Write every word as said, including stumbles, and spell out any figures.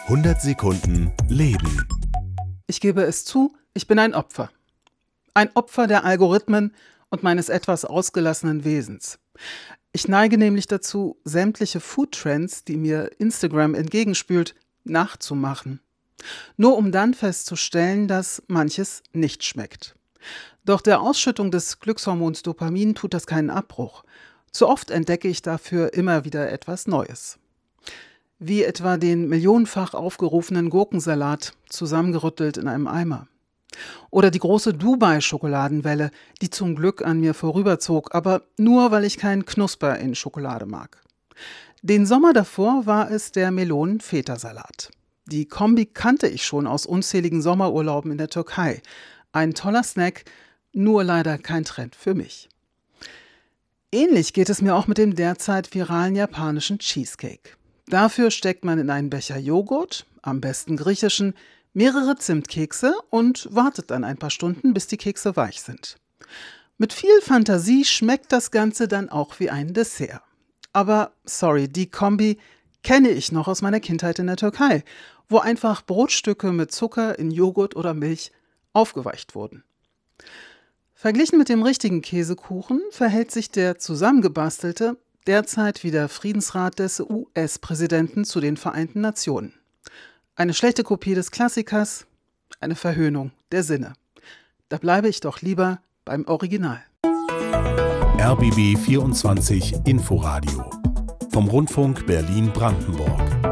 hundert Sekunden Leben. Ich gebe es zu, ich bin ein Opfer. Ein Opfer der Algorithmen und meines etwas ausgelassenen Wesens. Ich neige nämlich dazu, sämtliche Foodtrends, die mir Instagram entgegenspült, nachzumachen. Nur um dann festzustellen, dass manches nicht schmeckt. Doch der Ausschüttung des Glückshormons Dopamin tut das keinen Abbruch. Zu oft entdecke ich dafür immer wieder etwas Neues. Wie etwa den millionenfach aufgerufenen Gurkensalat, zusammengerüttelt in einem Eimer. Oder die große Dubai-Schokoladenwelle, die zum Glück an mir vorüberzog, aber nur, weil ich keinen Knusper in Schokolade mag. Den Sommer davor war es der Melonen-Feta-Salat. Die Kombi kannte ich schon aus unzähligen Sommerurlauben in der Türkei. Ein toller Snack, nur leider kein Trend für mich. Ähnlich geht es mir auch mit dem derzeit viralen japanischen Cheesecake. Dafür steckt man in einen Becher Joghurt, am besten griechischen, mehrere Zimtkekse und wartet dann ein paar Stunden, bis die Kekse weich sind. Mit viel Fantasie schmeckt das Ganze dann auch wie ein Dessert. Aber sorry, die Kombi kenne ich noch aus meiner Kindheit in der Türkei, wo einfach Brotstücke mit Zucker in Joghurt oder Milch aufgeweicht wurden. Verglichen mit dem richtigen Käsekuchen verhält sich der zusammengebastelte derzeit wie der Friedensrat des U S-Präsidenten zu den Vereinten Nationen. Eine schlechte Kopie des Klassikers, eine Verhöhnung der Sinne. Da bleibe ich doch lieber beim Original. R B B vierundzwanzig Inforadio vom Rundfunk Berlin-Brandenburg.